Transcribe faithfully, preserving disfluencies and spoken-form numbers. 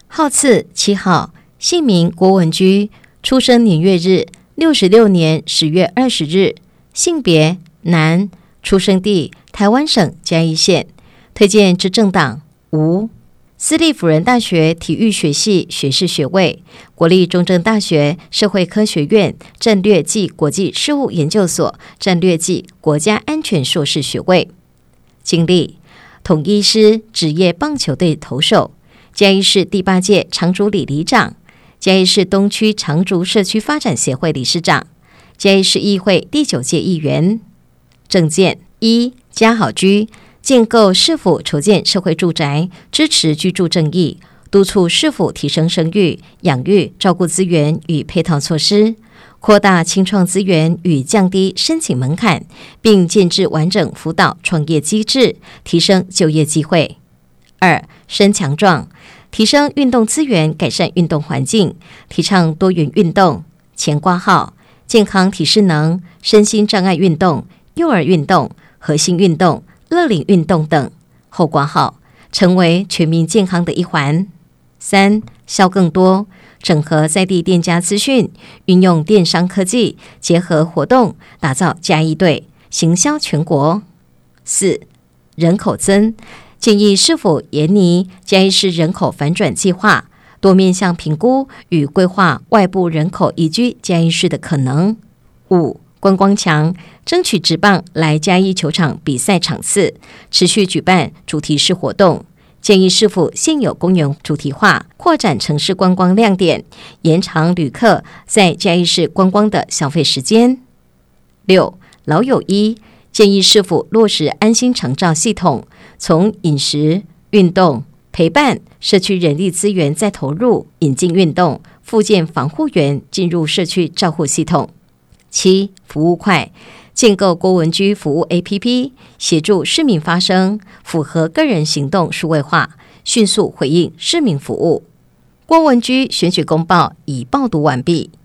号次七号，姓名郭文居，出生年月日六十六年十月二十日，性别男，出生地台湾省嘉义县，推荐之政党无。私立辅仁大学体育学系学士学位，国立中正大学社会科学院战略暨国际事务研究所战略暨国家安全硕士学位。经历：统一狮职业棒球队投手，嘉义市第八届长竹里里长，嘉义市东区长竹社区发展协会理事长，嘉义市议会第九届议员。政见：一、嘉好居，建构市府筹建社会住宅，支持居住正义，督促市府提升生育、养育、照顾资源与配套措施，扩大青创资源与降低申请门槛，并建置完整辅导创业机制，提升就业机会。二、身强壮，提升运动资源，改善运动环境，提倡多元运动。前挂号健康体适能、身心障碍运动、幼儿运动、核心运动、乐龄运动等，后挂号成为全民健康的一环。三、销更多，整合在地店家资讯，运用电商科技，结合活动，打造嘉义队，行销全国。四、人口增，建议是否研拟嘉义市人口反转计划，多面向评估与规划外部人口移居嘉义市的可能。五、观光强，争取职棒来嘉义球场比赛场次，持续举办主题式活动，建议市府现有公园主题化，扩展城市观光亮点，延长旅客在嘉义市观光的消费时间。六、老友医，建议市府落实安心长照系统，从饮食、运动、陪伴、社区人力资源再投入，引进运动、复健防护员进入社区照护系统。七、服务快，建构郭文居服务 A P P， 协助市民发声，符合个人行动数位化，迅速回应市民服务。郭文居选举公报已报读完毕。